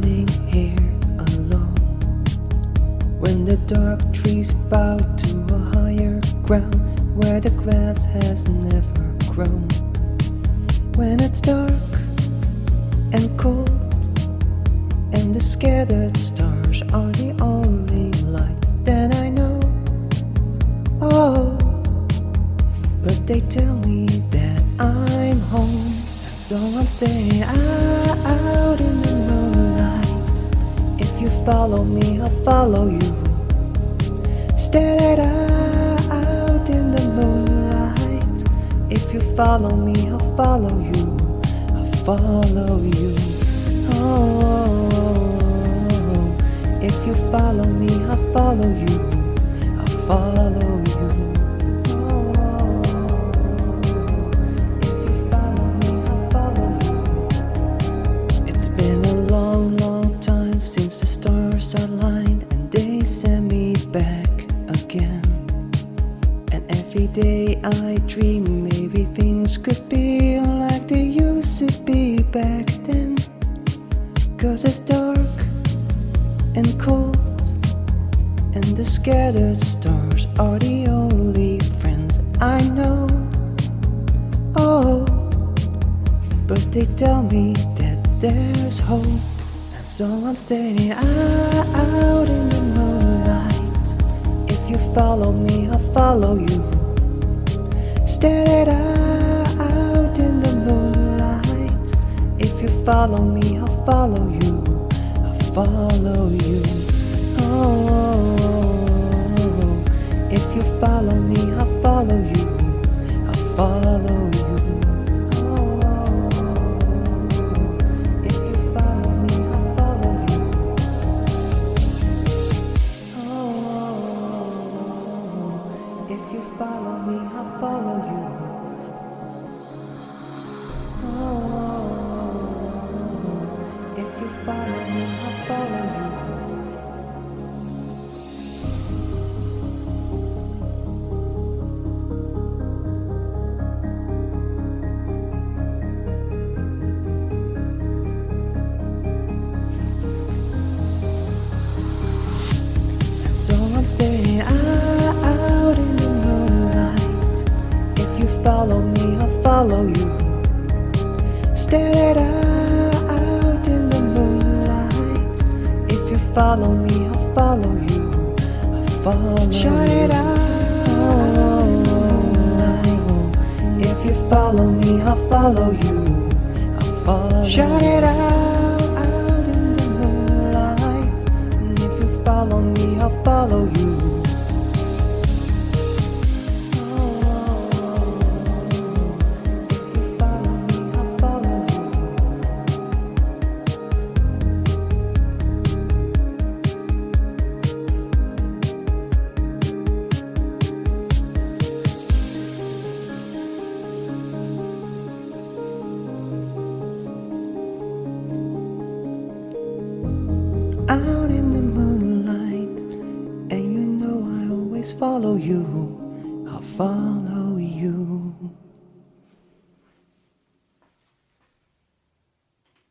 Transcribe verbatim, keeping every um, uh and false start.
standing here alone, when the dark trees bow to a higher ground where the grass has never grown. When it's dark and cold, and the scattered stars are the only light, then I know, oh, but they tell me that I'm home. And so I'm staying out in the moonlight. If you follow me, I'll follow you. Stay out in the moonlight. If you follow me, I'll follow you. I'll follow you. Oh, if you follow me, I'll follow you. I'll follow you. Oh, if you follow me, I'll follow you. It's been a long, long time since the stars aligned and they sent me back again. And every day I dream maybe things could be like they used to be back then. 'Cause it's dark and cold, and the scattered stars are the only friends I know. Oh, but they tell me that there's hope. And so I'm staying out in the moonlight. If you follow me, I'll follow you. Stay out in the moonlight. If you follow me, I'll follow you. I'll follow you. Oh, if you follow me, I'll follow you. I'll follow you. Oh, if you follow me, I'll follow you. Oh, if you follow me, I'll follow you. Oh, if you follow me, I'll follow you. And so I'm staying out in the moonlight. If you follow me, I'll follow you. Stay out in the moonlight. If you follow me, I'll follow you. I'll follow Shut you. It out in the moonlight. If you follow me, I'll follow you. I'll follow Shut it out, out in the moonlight. And if you follow me, I'll follow you. Out in the moonlight, and you know I always follow you. I'll follow